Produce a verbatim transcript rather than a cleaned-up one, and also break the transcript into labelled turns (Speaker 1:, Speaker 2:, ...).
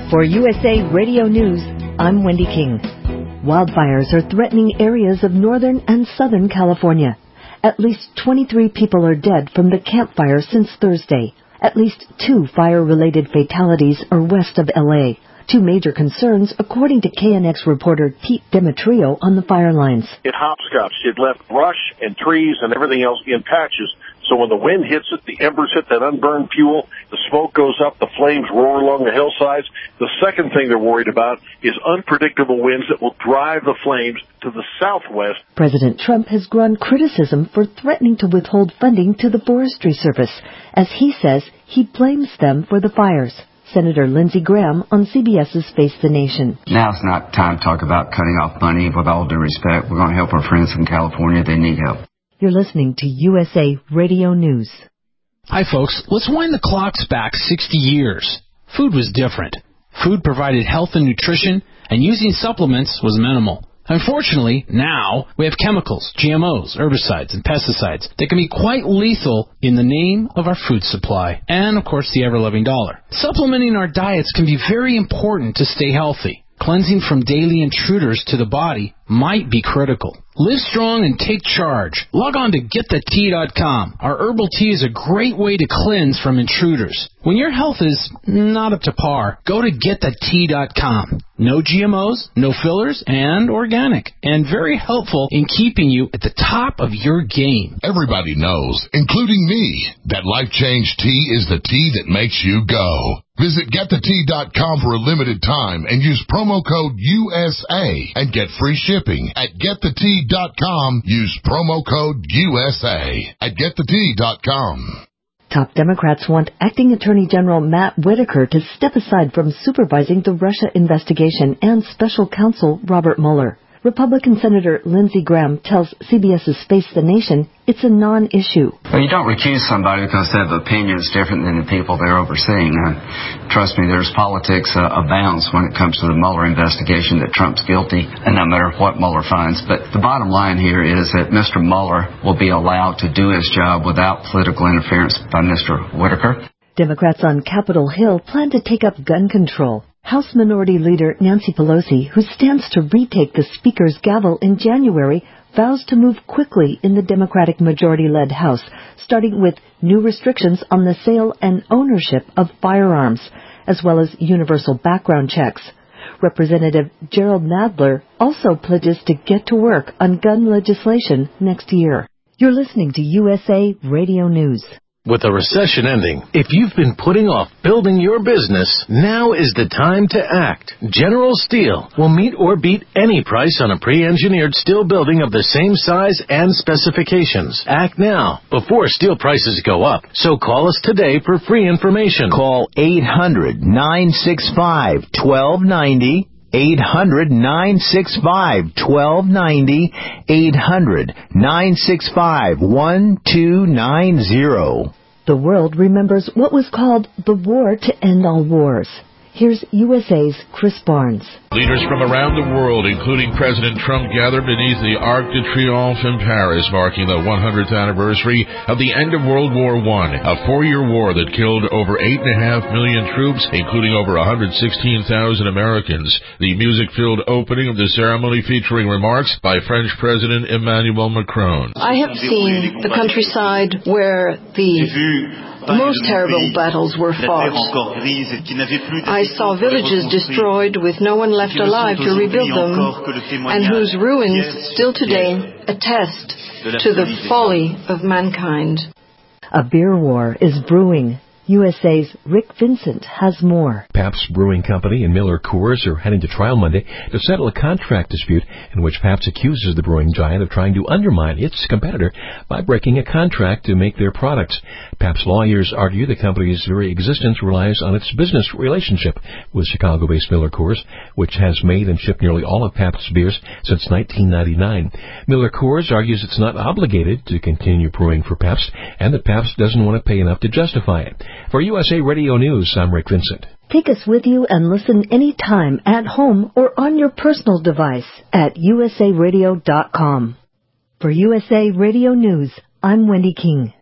Speaker 1: For U S A Radio News, I'm Wendy King. Wildfires are threatening areas of northern and southern California. At least twenty-three people are dead from the Camp Fire since Thursday. At least two fire-related fatalities are west of L A. Two major concerns, according to K N X reporter Pete Demetrio on the fire lines.
Speaker 2: It hopscotched. It left brush and trees and everything else in patches. So when the wind hits it, the embers hit that unburned fuel, the smoke goes up, the flames roar along the hillsides. The second thing they're worried about is unpredictable winds that will drive the flames to the southwest.
Speaker 1: President Trump has grown criticism for threatening to withhold funding to the Forestry Service, as he says he blames them for the fires. Senator Lindsey Graham on C B S's Face the Nation.
Speaker 3: Now's not time to talk about cutting off money. With all due respect, we're going to help our friends from California. They need help.
Speaker 1: You're listening to U S A Radio News.
Speaker 4: Hi, folks. Let's wind the clocks back sixty years. Food was different. Food provided health and nutrition, and using supplements was minimal. Unfortunately, now we have chemicals, G M Os, herbicides, and pesticides that can be quite lethal in the name of our food supply and, of course, the ever-loving dollar. Supplementing our diets can be very important to stay healthy. Cleansing from daily intruders to the body might be critical. Live strong and take charge. Log on to get the tea dot com. Our herbal tea is a great way to cleanse from intruders. When your health is not up to par, go to get the tea dot com. No G M Os, no fillers, and organic. And very helpful in keeping you at the top of your game.
Speaker 5: Everybody knows, including me, that Life Change Tea is the tea that makes you go. Visit get the tea dot com for a limited time and use promo code U S A and get free shipping. At get the tea dot com, use promo code U S A at get the tea dot com.
Speaker 1: Top Democrats want Acting Attorney General Matt Whitaker to step aside from supervising the Russia investigation and Special Counsel Robert Mueller. Republican Senator Lindsey Graham tells C B S's Face the Nation it's a non-issue.
Speaker 3: Well, you don't recuse somebody because they have opinions different than the people they're overseeing. Uh, trust me, there's politics uh, abounds when it comes to the Mueller investigation that Trump's guilty, and no matter what Mueller finds. But the bottom line here is that Mister Mueller will be allowed to do his job without political interference by Mister Whitaker.
Speaker 1: Democrats on Capitol Hill plan to take up gun control. House Minority Leader Nancy Pelosi, who stands to retake the Speaker's gavel in January, vows to move quickly in the Democratic majority-led House, starting with new restrictions on the sale and ownership of firearms, as well as universal background checks. Representative Gerald Nadler also pledges to get to work on gun legislation next year. You're listening to U S A Radio News.
Speaker 6: With the recession ending, if you've been putting off building your business, now is the time to act. General Steel will meet or beat any price on a pre-engineered steel building of the same size and specifications. Act now, before steel prices go up. So call us today for free information.
Speaker 7: Call eight hundred, nine six five, one two nine zero. eight hundred, nine six five, one two nine zero. eight hundred, nine six five, one two nine zero.
Speaker 1: The world remembers what was called the War to End All Wars. Here's U S A's Chris Barnes.
Speaker 8: Leaders from around the world, including President Trump, gathered beneath the Arc de Triomphe in Paris, marking the one hundredth anniversary of the end of World War One, a four-year war that killed over eight and a half million troops, including over one hundred sixteen thousand Americans. The music-filled opening of the ceremony featuring remarks by French President Emmanuel Macron.
Speaker 9: I have seen the countryside where the most terrible battles were fought. I saw villages destroyed with no one left alive to rebuild them, and whose ruins still today attest to the folly of mankind.
Speaker 1: A beer war is brewing. U S A's Rick Vincent has more.
Speaker 10: Pabst Brewing Company and Miller Coors are heading to trial Monday to settle a contract dispute in which Pabst accuses the brewing giant of trying to undermine its competitor by breaking a contract to make their products. Pabst lawyers argue the company's very existence relies on its business relationship with Chicago-based Miller Coors, which has made and shipped nearly all of Pabst's beers since nineteen ninety-nine. Miller Coors argues it's not obligated to continue brewing for Pabst, and that Pabst doesn't want to pay enough to justify it. For U S A Radio News, I'm Rick Vincent.
Speaker 1: Take us with you and listen anytime at home or on your personal device at U S A radio dot com. For U S A Radio News, I'm Wendy King.